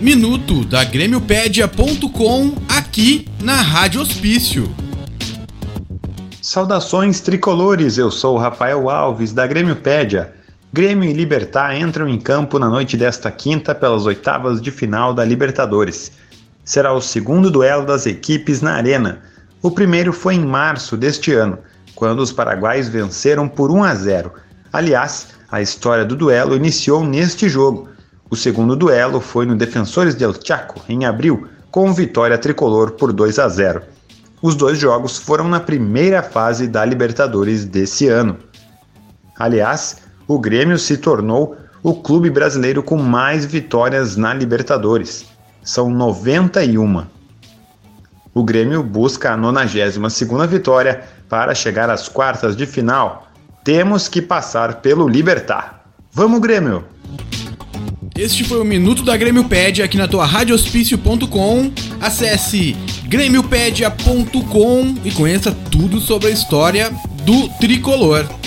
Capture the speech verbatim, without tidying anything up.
Minuto da Grêmiopédia ponto com aqui na Rádio Hospício. Saudações tricolores, eu sou o Rafael Alves da Grêmiopédia. Grêmio e Libertad entram em campo na noite desta quinta pelas oitavas de final da Libertadores. Será o segundo duelo das equipes na Arena. O primeiro foi em março deste ano, quando os paraguaios venceram por um a zero. Aliás, a história do duelo iniciou neste jogo. O segundo duelo foi no Defensores del Chaco, em abril, com vitória tricolor por dois a zero. Os dois jogos foram na primeira fase da Libertadores desse ano. Aliás, o Grêmio se tornou o clube brasileiro com mais vitórias na Libertadores. São noventa e uma. O Grêmio busca a nonagésima segunda vitória para chegar às quartas de final. Temos que passar pelo Libertad. Vamos, Grêmio! Este foi o Minuto da Grêmiopédia aqui na tua Rádio Hospício ponto com. Acesse Grêmiopédia ponto com e conheça tudo sobre a história do tricolor.